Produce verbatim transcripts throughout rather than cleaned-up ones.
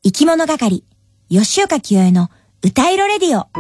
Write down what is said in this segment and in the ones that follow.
生き物係吉岡清江の歌色レディオ。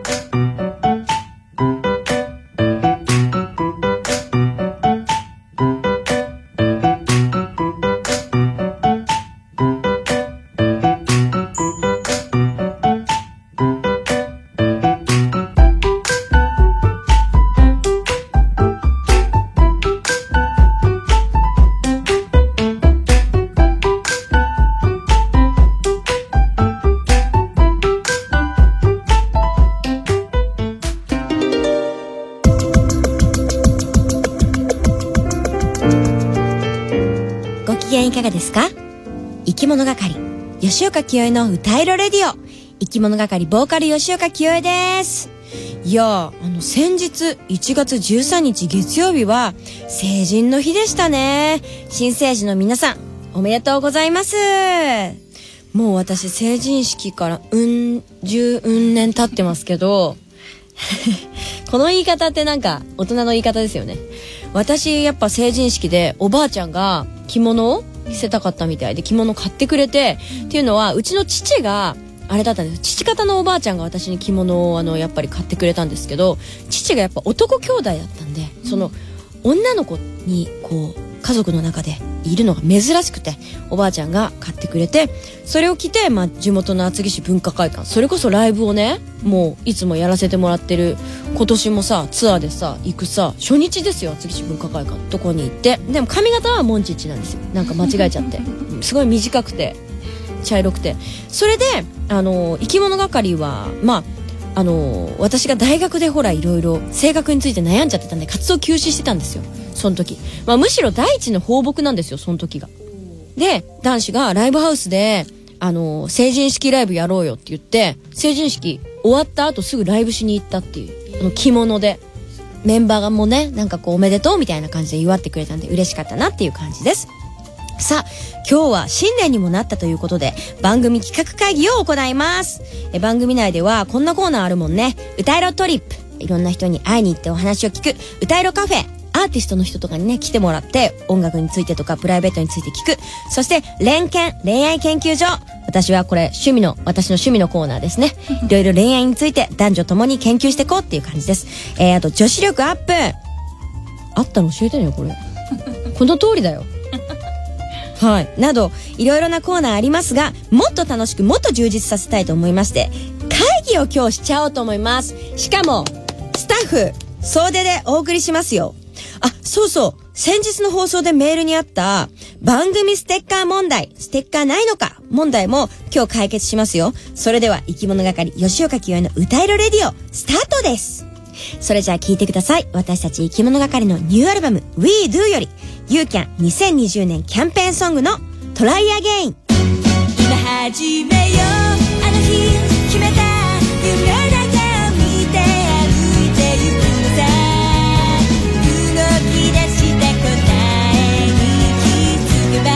いかがですか？生き物係吉岡清江の歌色レディオ。生き物係ボーカル吉岡清江です。いやあの先日いちがつじゅうさんにち月曜日は成人の日でしたね。新成人の皆さんおめでとうございます。もう私成人式からうん十うん年経ってますけどこの言い方ってなんか大人の言い方ですよね。私やっぱ成人式でおばあちゃんが着物を着せたかったみたいで着物買ってくれて、っていうのはうちの父があれだったんです。父方のおばあちゃんが私に着物をあのやっぱり買ってくれたんですけど、父がやっぱ男兄弟だったんで、その女の子にこう家族の中でいるのが珍しくておばあちゃんが買ってくれて、それを着て、まあ、地元の厚木市文化会館、それこそライブをねもういつもやらせてもらってる、今年もさツアーでさ行くさ初日ですよ、厚木市文化会館のとこに行って、でも髪型はモンチッチなんですよ。なんか間違えちゃってすごい短くて茶色くて、それであの生き物係はまああの私が大学でほらいろいろ性格について悩んじゃってたんで活動休止してたんですよその時、まあ、むしろ第一の放牧なんですよその時が。で男子がライブハウスであの成人式ライブやろうよって言って、成人式終わった後すぐライブしに行ったっていう、あの着物でメンバーがもうねなんかこうおめでとうみたいな感じで祝ってくれたんで嬉しかったなっていう感じです。さあ今日は新年にもなったということで番組企画会議を行います。え番組内ではこんなコーナーあるもんね。歌色トリップ、いろんな人に会いに行ってお話を聞く歌色カフェ、アーティストの人とかにね来てもらって音楽についてとかプライベートについて聞く。そして恋研恋愛研究所、私はこれ趣味の私の趣味のコーナーですね。いろいろ恋愛について男女ともに研究していこうっていう感じです。えー、あと女子力アップあったの教えてねよこれこの通りだよはい、などいろいろなコーナーありますが、もっと楽しくもっと充実させたいと思いまして会議を今日しちゃおうと思います。しかもスタッフ総出でお送りしますよ。あ、そうそう、先日の放送でメールにあった番組ステッカー問題、ステッカーないのか問題も今日解決しますよ。それでは生き物係吉岡清江の歌色レディオスタートです。それじゃあ聞いてください。私たち生き物係のニューアルバム We Do よりユーキャンにせんにじゅうねんキャンペーンソングのトライアゲイン。今始めようあの日決めた夢だけを見て歩いてゆくさ、動き出して答えに気づけば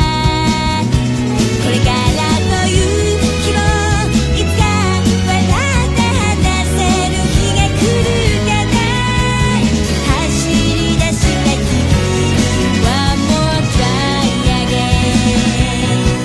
これからという日もいつか笑って話せる日が来るかな。走り出した君はもうトライアゲイン。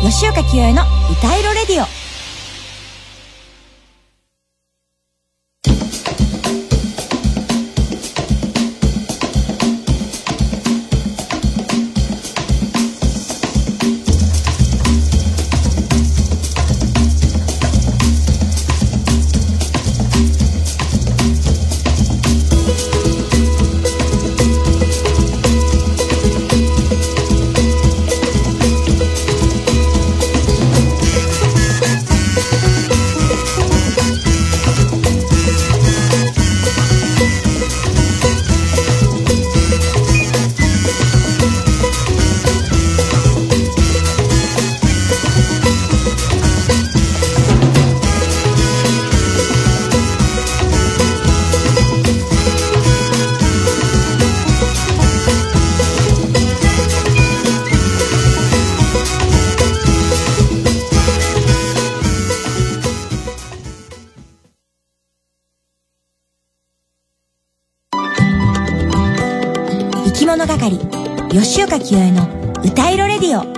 吉岡清江の歌いろレディオ。生き物係吉岡清江の歌いろレディオ。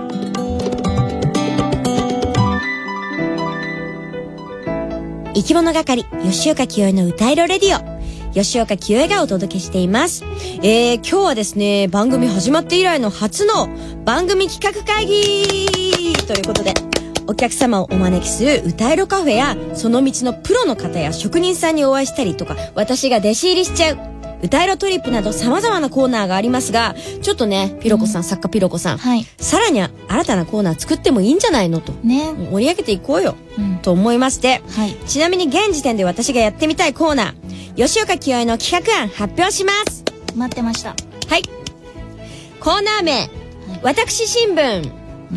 生き物係吉岡清江の歌いろレディオ、吉岡清江がお届けしています。えー、今日はですね、番組始まって以来の初の番組企画会議ということで、お客様をお招きする歌いろカフェや、その道のプロの方や職人さんにお会いしたりとか、私が弟子入りしちゃう歌いろトリップなど様々なコーナーがありますが、ちょっとね、ピロコさん、うん、作家ピロコさん、はい、さらに新たなコーナー作ってもいいんじゃないのと、ね、盛り上げていこうよ、うん、と思いまして、はい、ちなみに現時点で私がやってみたいコーナー、吉岡清江の企画案発表します。 待ってました。 はい。コーナー名、はい、私新聞、うん、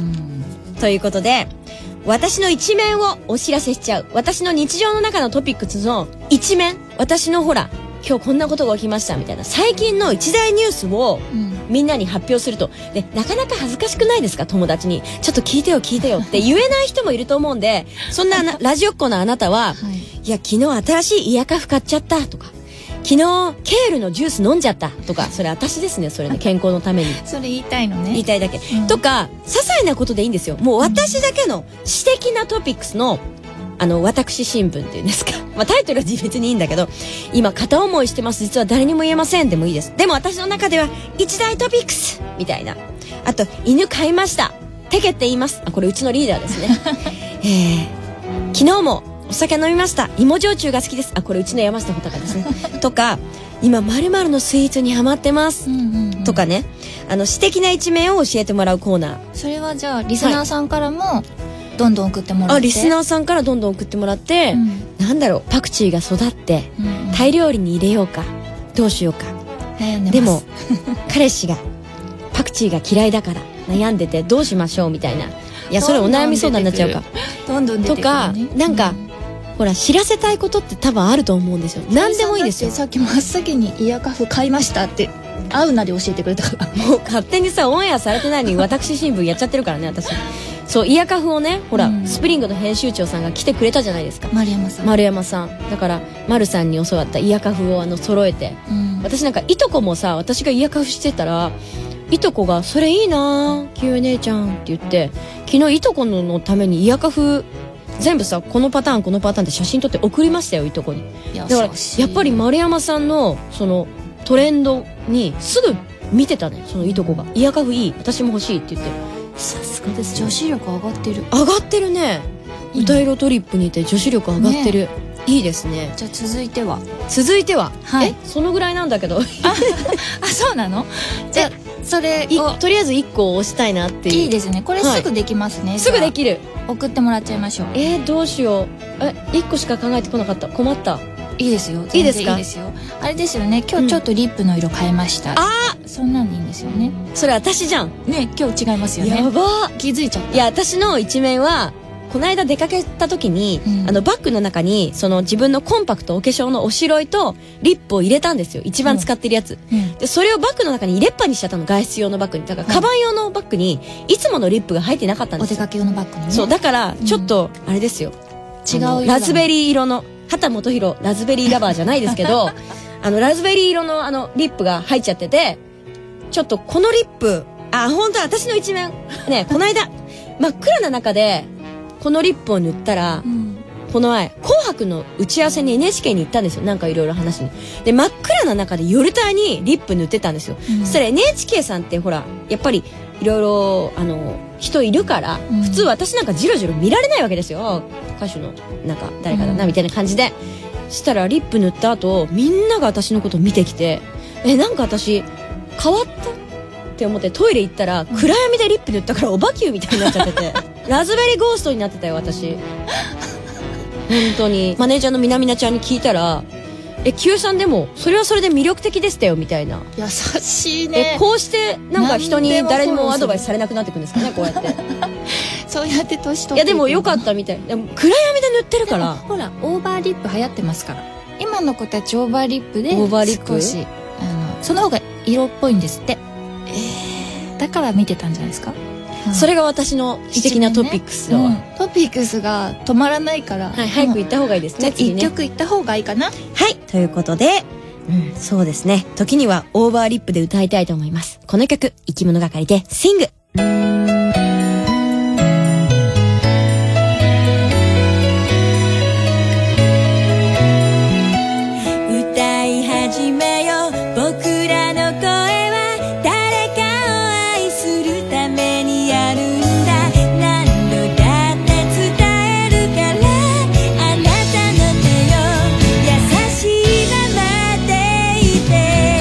ということで、私の一面をお知らせしちゃう。私の日常の中のトピックスの一面、私のほら、今日こんなことが起きましたみたいな最近の一大ニュースをみんなに発表すると、でなかなか恥ずかしくないですか、友達にちょっと聞いてよ聞いてよって言えない人もいると思うんで、そんなラジオっ子のあなたは、はい、いや昨日新しいイヤカフ買っちゃったとか、昨日ケールのジュース飲んじゃったとか、それ私ですね、それね、健康のためにそれ言いたいのね、 言いたいだけ、うん、とか些細なことでいいんですよ。もう私だけの私的なトピックスのあの私新聞っていうんですかまあタイトルは別にいいんだけど、今片思いしてます、実は誰にも言えませんでもいいです。でも私の中では一大トピックスみたいな、あと犬飼いました、テケって言います、あこれうちのリーダーですねえー、昨日もお酒飲みました、芋焼酎が好きです、あこれうちの山下穂高ですねとか、今〇〇のスイーツにハマってます、うんうんうん、とかね、あの私的な一面を教えてもらうコーナー。 それはじゃあリスナーさんからも、はい、どんどん送ってもらって、 あリスナーさんからどんどん送ってもらって、うん、なんだろう、パクチーが育って、うんうん、タイ料理に入れようかどうしようか、でも彼氏がパクチーが嫌いだから悩んでてどうしましょうみたいな、いやそれお悩み相談になっちゃうかどんどん出てくる、ね、 とかなんか、うん、ほら知らせたいことって多分あると思うんですよ。何でもいいですよ。 さっき真っ先にイヤカフ買いましたって会うなで教えてくれたからもう勝手にさオンエアされてないのに私新聞やっちゃってるからね私そうイヤカフをね、ほら、うん、スプリングの編集長さんが来てくれたじゃないですか、 丸山さん丸山さんだから丸さんに教わったイヤカフをあの揃えて、うん、私なんかいとこもさ、私がイヤカフしてたらいとこがそれいいな清江姉ちゃんって言って、昨日いとこのためにイヤカフ全部さこのパターンこのパターンって写真撮って送りましたよ、いとこに。だからやっぱり丸山さんのそのトレンドにすぐ見てたね、そのいとこがイヤカフいい私も欲しいって言って、さすがですよ。女子力上がってる上がってるね、いいね、歌いろトリップにて女子力上がってる、ね、いいですね。 じゃあ続いては続いては、 はい、 えそのぐらいなんだけどああそうなの。じゃあそれをとりあえずいっこ押したいなっていう。 いいですね、これすぐできますね、はい、 すぐできる。 送ってもらっちゃいましょう。 えー、どうしよう、えいっこしか考えてこなかった、困った。 いいですよ、 いいですか。 いいですよ。あれですよね、今日ちょっとリップの色変えました、うん、あーそんなんでいいんですよね。 それ私じゃんね、今日違いますよね。 やば気づいちゃった。 いや私の一面はこの間出かけた時に、うん、あのバッグの中にその自分のコンパクトお化粧のおしろいとリップを入れたんですよ、一番使ってるやつ、うん、でそれをバッグの中に入れっぱにしちゃったの、外出用のバッグに。だからカバン用のバッグにいつものリップが入ってなかったんですよ、 お出かけ用のバッグにね。 そうだからちょっと、うん、あれですよ、違う色ラズベリー色の畑基博ラズベリーラバーじゃないですけどあのラズベリー色のあのリップが入っちゃってて、ちょっとこのリップあ本当は私の一面ねこの間真っ暗な中でこのリップを塗ったら、うん、この前紅白の打ち合わせに エヌエイチケー に行ったんですよ。なんかいろいろ話にで真っ暗な中で夜帯にリップ塗ってたんですよ、うん、そしたら エヌエイチケー さんってほらやっぱりいろいろあの人いるから、うん、普通私なんかジロジロ見られないわけですよ。歌手のなんか誰かだなみたいな感じで、うん、したらリップ塗った後みんなが私のこと見てきて、えなんか私変わったって思ってトイレ行ったら、うん、暗闇でリップ塗ったからおばきゅうみたいになっちゃっててラズベリーゴーストになってたよ私本当に。マネージャーのみなみなちゃんに聞いたら、え Q さんでもそれはそれで魅力的でしたよみたいな。 優しいね。 えこうしてなんか人に誰にもアドバイスされなくなってくんですかねこうやってそうやって年取って。 いやでもよかったみたい。でも暗闇で塗ってるからほらオーバーリップ流行ってますから。今の子たちオーバーリップでオーバーリップ少しあのその方が色っぽいんですって。えー、だから見てたんじゃないですか。 うん、それが私の私的なトピックスだわ、ねうん、トピックスが止まらないから、 はい、早く行った方がいいですね。 次ね一曲行った方がいいかな。 はいということで、うん、そうですね時にはオーバーリップで歌いたいと思います。この曲生き物係でシング。歌い始めよ僕らの声は誰かを愛するためにあるんだ。何度だって伝えるからあなたの手を優しいままでいて。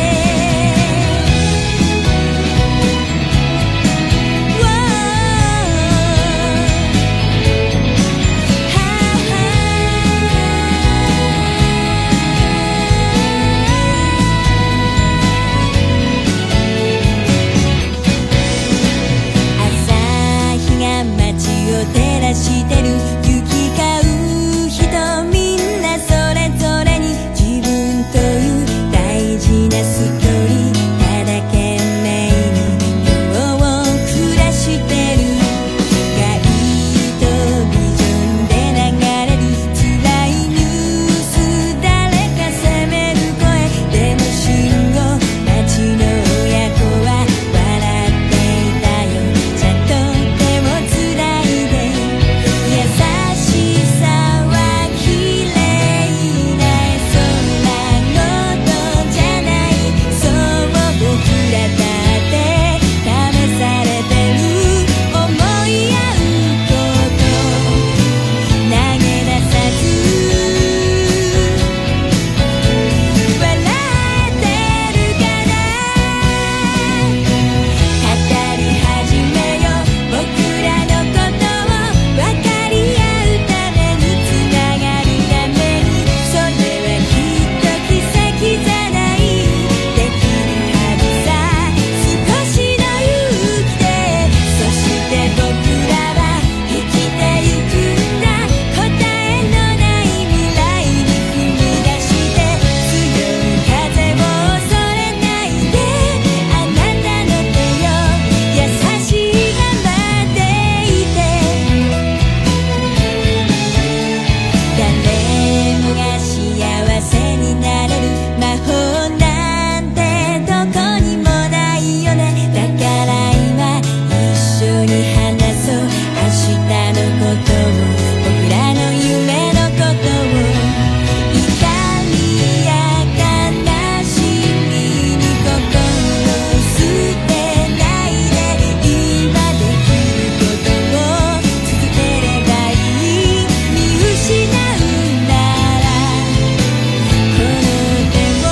朝日が街を照らしてる行き交う人みんなそれぞれに自分という大事なストーリーただ懸命に今日を暮らしてる。ガイドビジョンで流れる辛いニュース誰か責める声でも信号街の親子は笑っていたよ。ちゃんと手をつないで優しさは綺麗な空ごとじゃない。そう僕らだって試されてる。思い合うこと投げ出さず笑えてるかな。語り始めよ僕らのことを分かり合うためにつながるために。それはきっと奇跡じゃないできるはずさ。少しの勇気でそして僕らは生きてゆくんだ。答えのない未来に踏み出して強い風を恐れないであなたの手を優しいままでいて。誰もが幸せになれる魔法なんてどこにもないよね。だから今一緒に話そう明日のことを僕らの夢のことを。痛みや悲しみに心を捨てないで今できることを続ければいい。見失うならこの手を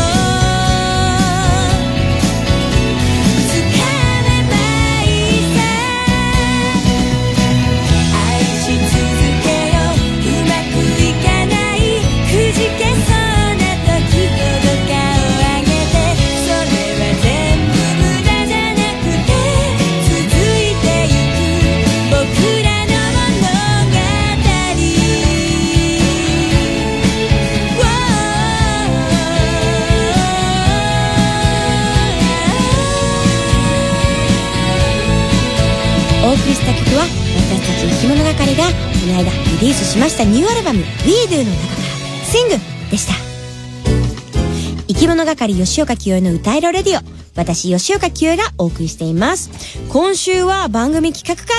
掴めばいいさ。愛し続けようまくいかないくじけそうな時ほど顔上げて。それは全部無駄じゃなくて続いてゆく僕らの物語。お送りした曲は私たち生き物係がこの間リリースしましたニューアルバム We Do の中からシングでした。生き物係吉岡清江の歌えろレディオ。私吉岡清江がお送りしています。今週は番組企画会議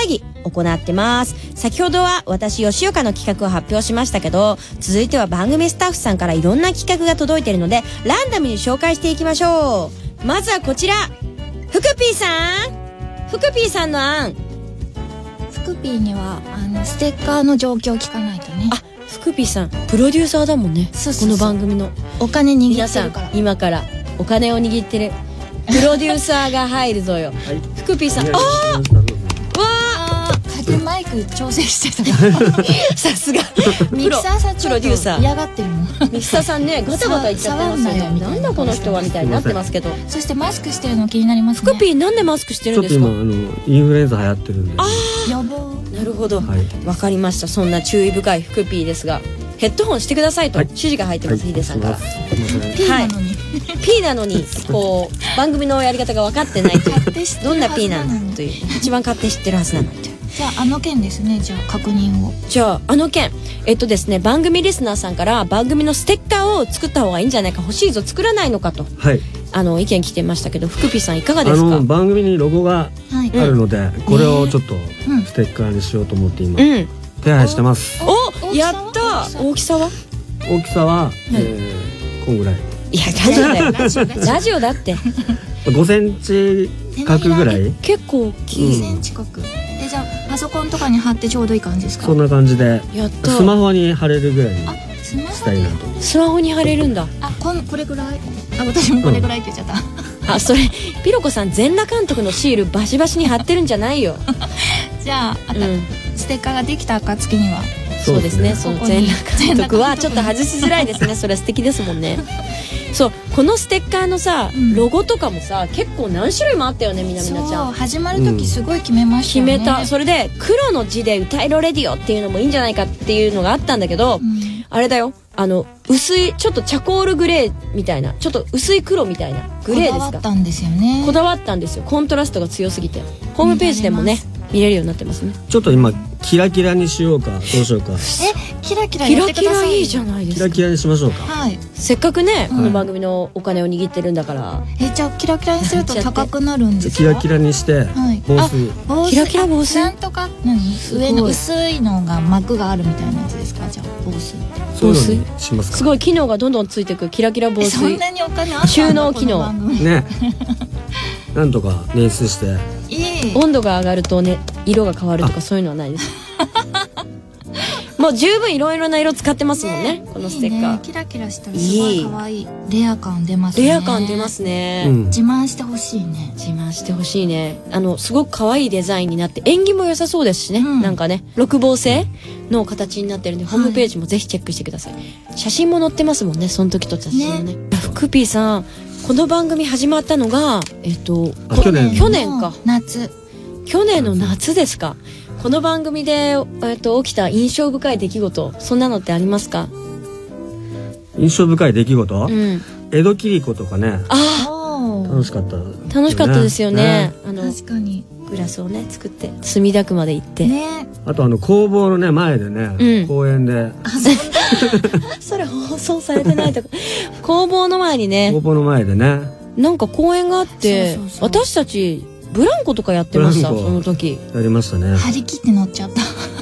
行ってます。先ほどは私吉岡の企画を発表しましたけど、続いては番組スタッフさんからいろんな企画が届いているのでランダムに紹介していきましょう。まずはこちら、ふくぴーさん、ふくぴーさんの案。 ふくぴーにはあのステッカーの状況を聞かないとね。 あ、ふくぴーさんプロデューサーだもんね。 そうそうそう、 この番組のお金握皆さんってるから。 今からお金を握ってるプロデューサーが入るぞよ。ふくぴーさん、あー、わあー、風マイク調整してたからー、さすがミキサーさんちょっとプロデューサー嫌がってるもん。 ミキサーさんね、ガタガタ言っちゃってますよね。 触んなよみたいななんだこの人はみたいになってますけど、 そしてマスクしてるの気になりますね。 ふくぴーなんでマスクしてるんですか？ ちょっと今あのインフルエンザ流行ってるんで。 あ予防。 ー、なるほど、 はい。 わかりました。そんな注意深いふくぴーですが、ヘッドホンしてくださいとはい指示が入ってます、ヒデさんから。 すいません。 ピーなのに。 P なのにこう番組のやり方が分かってないという勝手知ってるどんなは P なずなのにのという、一番勝手知ってるはずなのっていう。 じゃああの件ですね。じゃあ確認を。 じゃああの件、えっとですね、番組リスナーさんから番組のステッカーを作った方がいいんじゃないか、欲しいぞ、作らないのかとはい。 あの意見来てましたけど、ふくぴーさんいかがあですか？ の番組にロゴがはい。 あるので、これをちょっとうんステッカーにしようと思って今うん、 手配してます。 お、 大きさはやったー。大きさは？ 大きさは、えー、こんぐらい。 いやラジオだよラジオラジオラジオだってごセンチ角ぐらい。 結構大きい、 にセンチ角。でじゃあパソコンとかに貼ってちょうどいい感じですか？ そんな感じでやったスマホに貼れるぐらいにあ、スマホにしたいなと。 スマホに貼れるんだ。 あ、こんこれぐらい。あ、私もこれぐらいって言っちゃった。 あ、それピロコさん全裸監督のシールバシバシに貼ってるんじゃないよ。 じゃああた、 うん、 ステッカーができた暁にはそうですね。そここにの全裸監督はちょっと外しづらいですね。それは素敵ですもんね。そう、このステッカーのさ、 うんロゴとかもさ、結構何種類もあったよね、みなみなちゃ。 そうん始まる時すごい決めましたよね。 決めた。それで黒の字で歌いろレディオっていうのもいいんじゃないかっていうのがあったんだけど、 うんあれだよ、あの薄いちょっとチャコールグレーみたいな、ちょっと薄い黒みたいなグレーですこだわか。 ったんですよね。 こだわったんですよ。コントラストが強すぎてホームページでもね見れるようになってますね。 ちょっと今キラキラにしようかどうしようか。 え、キラキラキラやってください。 キラいいじゃないですか。 キラキラにしましょうか。 はい。 せっかくね、 うんこの番組のお金を握ってるんだから。 え、じゃあキラキラにすると高くなるんですか？ キラキラにしてはい防水。 防水キラキラ防水あなんとか何？ ごい上の薄いのが膜があるみたいなやつですか？じゃあ防水って。 そういうのにしますか。 すごい機能がどんどんついてくキラキラ防え、そん水。 なにお金あったの？ 収納機能この番組ね。なんとか捻出していい。 温度が上がるとね色が変わるとかそういうのはないです。もう十分いろいろな色使ってますもんね、このステッカー。 いいね、キラキラしたらすごい可愛い。レア感出ますね。 レア感出ますね、 うん自慢してほしいね。 自慢してほしいね。あのすごく可愛いデザインになって縁起も良さそうですしね、 うんなんかね六芒星の形になってるんで、ホームページもぜひチェックしてください。写真も載ってますもんね、その時撮った写真もね。ふくぴーさん、この番組始まったのがえっとこあ去年去年か夏。 去年の夏ですか。この番組で、えっと、起きた印象深い出来事、そんなのってありますか？ 印象深い出来事、 うん。 江戸切子とかねあおー楽しかった、 あ、楽しかったですよね。あの確かに。 グラスをね作って墨田区まで行って、 ね。 あとあの工房のね前でね、 うん公園でそれ放送されてないとこ工房の前に工ね、 房の前でねなんか公園があって、 そうそうそう私たちブランコとかやってました。 ブランコその時やりましたね。 張り切って乗っちゃった。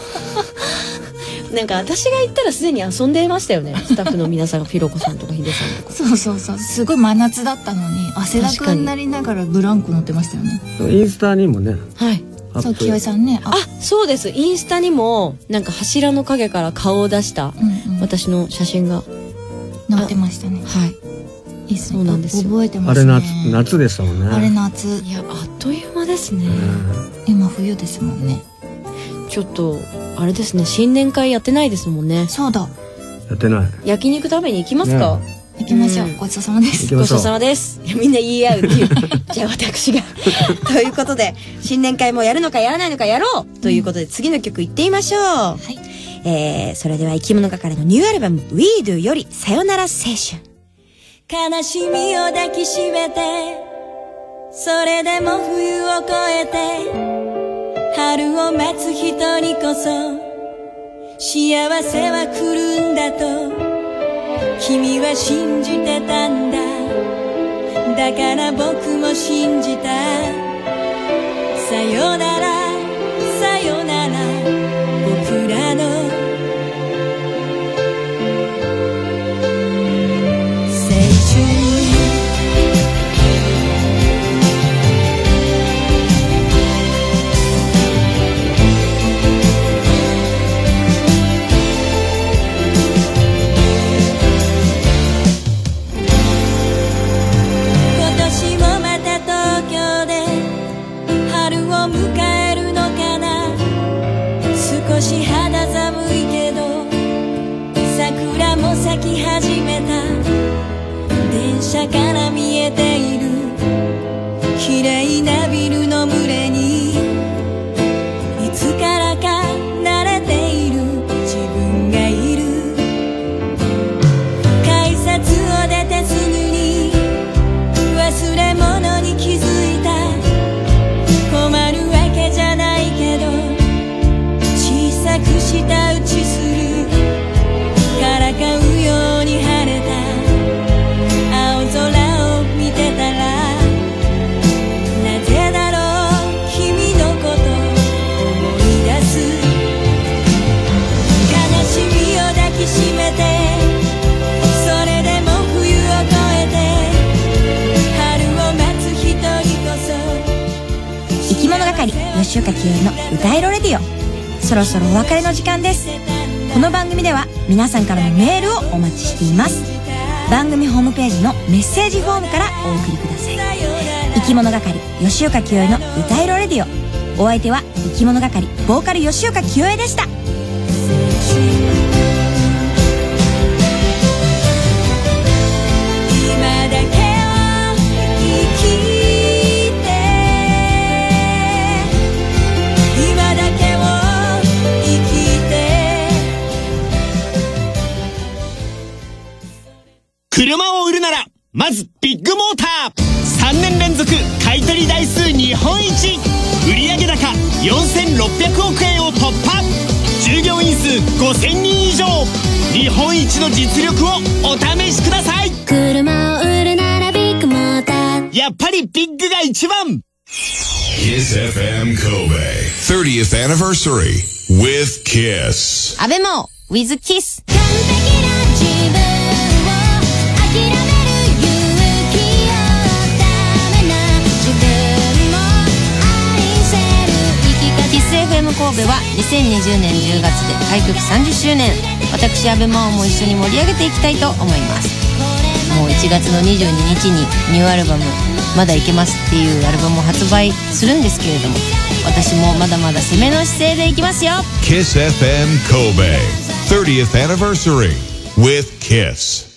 なんか私が行ったらすでに遊んでましたよね、スタッフの皆さんが。ピロコさんとかヒデさんとか。 そうそうそう。すごい真夏だったのに、汗だくになりながらブランコ乗ってましたよね。 インスタにもねはい。 そう、 アップ清井さんね。あ、 あ、そうです。インスタにもなんか柱の影から顔を出したうんうん。 私の写真が、 乗ってましたね。 はい。 いいっすね。 そうなんですよ覚えてますね。 あれ夏夏でしたもんね。 あれ夏。 いや、あっという間ですね。 今冬ですもんね。 ちょっとあれですね、新年会やってないですもんね。 そうだ。 やってない。 焼肉食べに行きますか？ ね行きましょう。 うんごちそうさまです。 ごちそう行きましょう。 さまです。いやみんな言い合うっていう。じゃあ私がということで、新年会もやるのかやらないのかやろうということで、次の曲いってみましょう。 はい。 えー、それでは生き物係のニューアルバム We Do よりさよなら青春。悲しみを抱きしめて、それでも冬を越えて、春を待つ人にこそ幸せは来るんだと君は信じてたんだ。だから僕も信じた。さよならさよなら車から見えている綺麗なビルの群れにいつからか慣れている自分がいる。改札を出てすぐに忘れ物に気づいた。困るわけじゃないけど小さく舌打ちする。からかうように晴れた青空を見てたら、なぜだろう君のこと思い出す。悲しみを抱きしめてそれでも冬を越えて春を待つ一人こそ。生き物係吉岡清江の歌いろレディオ、そろそろお別れの時間です。この番組では皆さんからのメールをお待ちしています。番組ホームページのメッセージフォームからお送りください。生き物係吉岡清江の歌いろレディオ、お相手は生き物係ボーカル吉岡清江でした。今だけを生きて今だけを生きて。 車を売るならまずビッグモーター。さんねん連続買取台数日本一、売上高よんせんろっぴゃくおくえんを突破、従業員数ごせんにん以上、日本一の実力をお試しください。 車を売るならビッグモーター、 やっぱりビッグが一番。 Kiss エフエム Kobe thirtieth Anniversary with Kiss。 アベモ with Kiss。 完璧な自分を諦める勇気をダメな自分も愛せる生き方。 キス エフエム 神戸はにせんにじゅうねんじゅうがつで開局さんじゅっしゅうねん。私アベマオも一緒に盛り上げていきたいと思います。もういちがつのにじゅうににちにニューアルバムまだいけますっていうアルバムを発売するんですけれども、私もまだまだ攻めの姿勢でいきますよ。 Kiss エフエム Kobe thirtieth Anniversary with Kiss。